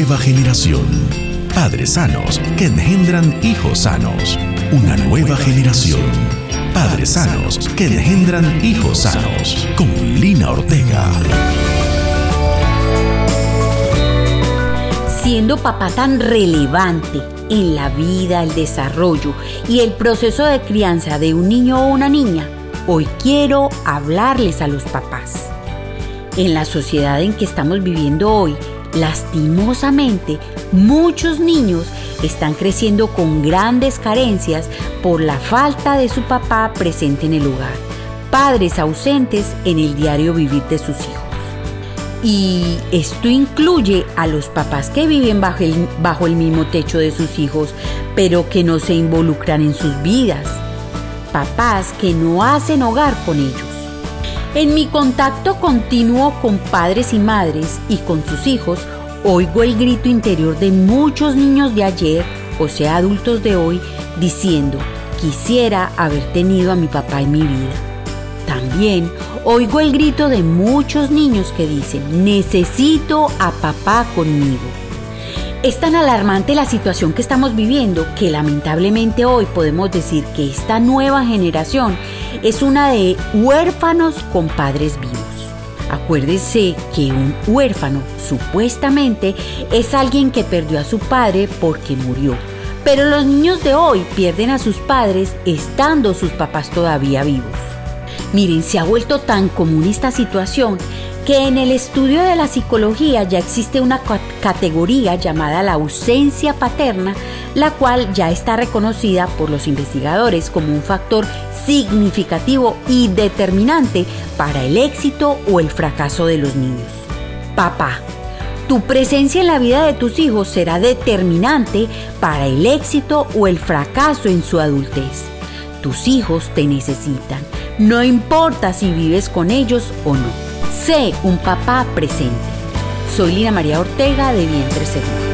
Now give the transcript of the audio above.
nueva generación. Padres sanos que engendran hijos sanos. Una nueva generación. Padres sanos que engendran hijos sanos. Con Lina Ortega. Siendo papá tan relevante en la vida, el desarrollo y el proceso de crianza de un niño o una niña, hoy quiero hablarles a los papás. En la sociedad en que estamos viviendo hoy, lastimosamente, muchos niños están creciendo con grandes carencias por la falta de su papá presente en el hogar, padres ausentes en el diario vivir de sus hijos. Y esto incluye a los papás que viven bajo el mismo techo de sus hijos, pero que no se involucran en sus vidas. Papás que no hacen hogar con ellos. En mi contacto continuo con padres y madres y con sus hijos, oigo el grito interior de muchos niños de ayer, o sea, adultos de hoy, diciendo: quisiera haber tenido a mi papá en mi vida. También oigo el grito de muchos niños que dicen: necesito a papá conmigo. Es tan alarmante la situación que estamos viviendo que lamentablemente hoy podemos decir que esta nueva generación es una de huérfanos con padres vivos. Acuérdese que un huérfano supuestamente es alguien que perdió a su padre porque murió. Pero los niños de hoy pierden a sus padres estando sus papás todavía vivos. Miren, se ha vuelto tan común esta situación que en el estudio de la psicología ya existe una categoría llamada la ausencia paterna, la cual ya está reconocida por los investigadores como un factor significativo y determinante para el éxito o el fracaso de los niños. Papá, tu presencia en la vida de tus hijos será determinante para el éxito o el fracaso en su adultez. Tus hijos te necesitan, no importa si vives con ellos o no. Sé un papá presente. Soy Lina María Ortega de Vientre Seguro.